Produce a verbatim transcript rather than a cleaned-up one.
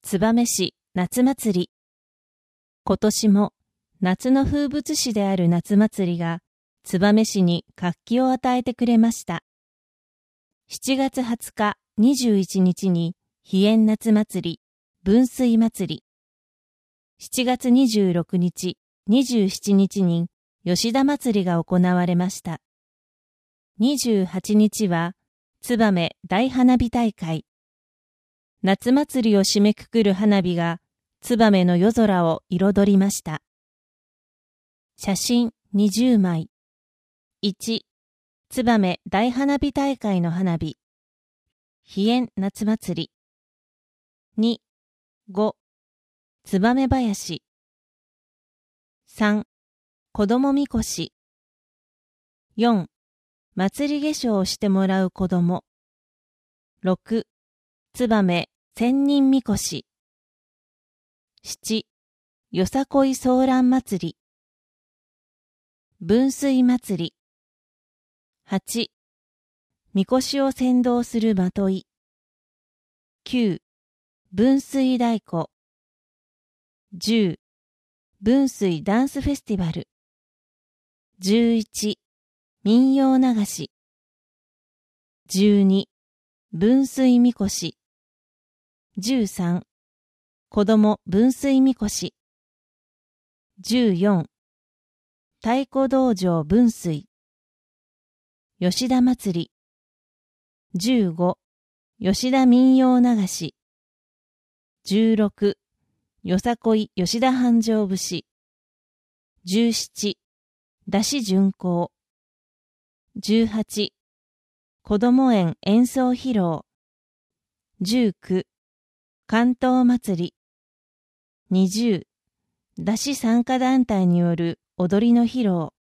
燕市夏祭り。今年も夏の風物詩である夏祭りが燕市に活気を与えてくれました。しちがつはつか、にじゅういちにちに飛燕夏祭り、分水祭り。しちがつにじゅうろくにち、にじゅうしちにちに吉田祭りが行われました。にじゅうはちにちは燕大花火大会。夏祭りを締めくくる花火が燕の夜空を彩りました。写真にじゅうまい。いち、燕大花火大会の花火。飛燕夏祭り。に、ご、燕林。さん、子供みこし。よん、祭り化粧をしてもらう子供。ろく、燕千人みこし。しち、よさこいソーラン祭り。分水祭り。はち、みこしを先導するまとい。きゅう、分水太鼓。じゅう、分水ダンスフェスティバル。じゅういち、民謡流し。じゅうに、分水みこし。じゅうさん、子供分水みこし。じゅうよん、太鼓道場分水。吉田祭り。じゅうご、吉田民謡流し。じゅうろく、よさこい吉田繁盛節。じゅうしち、山車巡行。じゅうはち、子供園演奏披露。じゅうく、関東祭り。にじゅう、山車参加団体による踊りの披露。